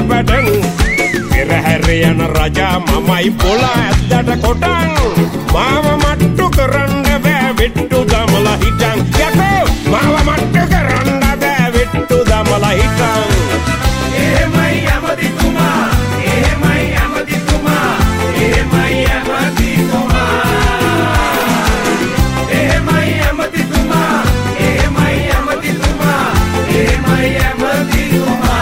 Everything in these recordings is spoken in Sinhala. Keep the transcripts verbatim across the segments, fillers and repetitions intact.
පැටන් පෙරහැර යන රජා මමයි පොළ ඇද්දට කොටන් මාව මට්ටු කරන්න බෑ වෙට්ටු දමලා හිටන් යකෝ මාව මට්ටු කරන්න බෑ වෙට්ටු දමලා හිටන් එහෙමයි ඇමතිතුමා එහෙමයි ඇමතිතුමා එහෙමයි ඇමතිතුමා එහෙමයි ඇමතිතුමා එහෙමයි ඇමතිතුමා එහෙමයි ඇමතිතුමා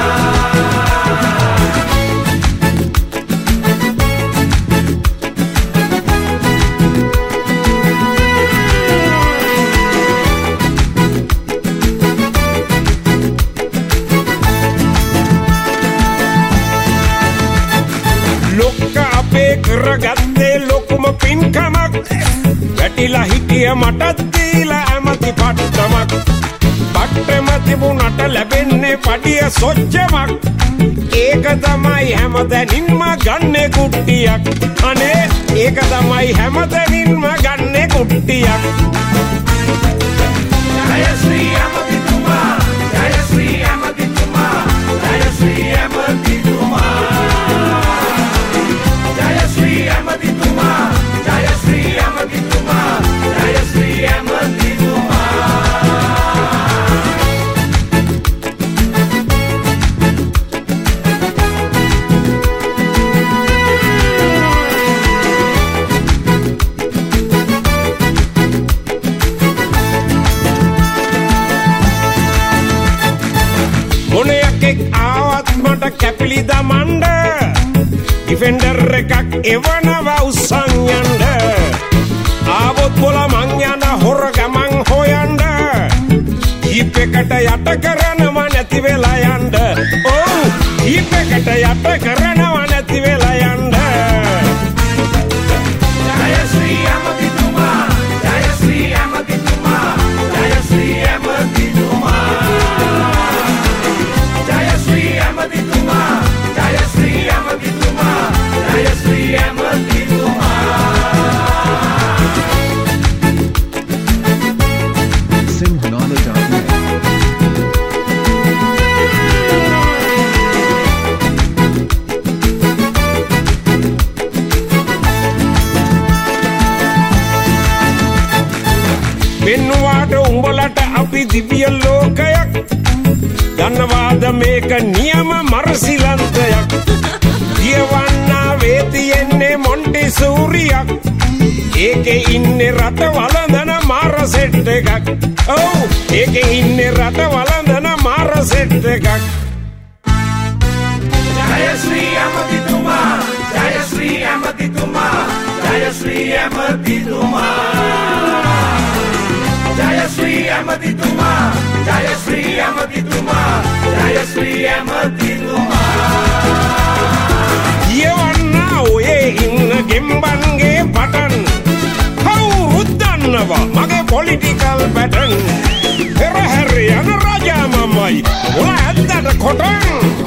කරගත්තේ ලොකුම පින්කමක් වැටිලා හිටිය මටත් දීලා ඇමති පට්ටමක් පට්ටම තිබුණට ලැබෙන්නේ පඩිය සොච්චමක් ඒක තමයි හැමදැනින්ම ගන්නේ කුට්ටියක් අනේ ඒක තමයි හැමදැනින්ම ගන්නේ කුට්ටියක් ජය ශ්‍රී ඇමතිතුමා ජය ශ්‍රී ඇමතිතුමා ජය ශ්‍රී ඇමතිතුමා ජය ශ්‍රී ඇමතිතුමා ජය ශ්‍රී ඇමතිතුමා ජය ශ්‍රී ඇමතිතුමා මොනයක් එක් ආවත් මට කැපිලි දමන්න ඩිෆෙන්ඩර් එකක් එවනවා උස්සන් යන්න ආවොත් බොල මං යන හොර ගමන් හොයන්න ජීප් එකට යට කරනවා නැති වෙලා යන්න ඔව් ජීප් එකට යට කරනවා නැති වෙලා යන්න ජය ශ්‍රී ඇමතිතුමා ජය ශ්‍රී ඇමතිතුමා ජය ශ්‍රී ඇමතිතුමා ජය ශ්‍රී ඇමතිතුමා ජය ශ්‍රී ඇමතිතුමා ජය ශ්‍රී ඇමතිතුමා Simhanada dot net පෙන්නුවාට උඹලට අපි දිව්‍ය ලෝකයක් දන්නවාද මේක නියම මරසිලන්තයක් කියවන්නා වේ තියෙන්නේ මොන්ටිසූරියක් ඒකේ ඉන්නේ රට වළඳන මාර සෙට් එකක් ඔව් ඒකේ ඉන්නේ රට වළඳන මාර සෙට් එකක් ජය ශ්‍රී ඇමතිතුමා ජය ශ්‍රී ඇමතිතුමා ජය ශ්‍රී ඇමතිතුමා ජය ශ්‍රී ඇමතිතුමා ජය ශ්‍රී ඇමතිතුමා ජය ශ්‍රී ඇමතිතුමා කියවන්නා ඔයේ ඉන්න ගෙම්බන්ගේ පටන් කවුරුත් දන්නවා මගේ පොලිටිකල් පැටන් පෙරහැර යන රජා මමයි ඔල ඇද්දට කොටන්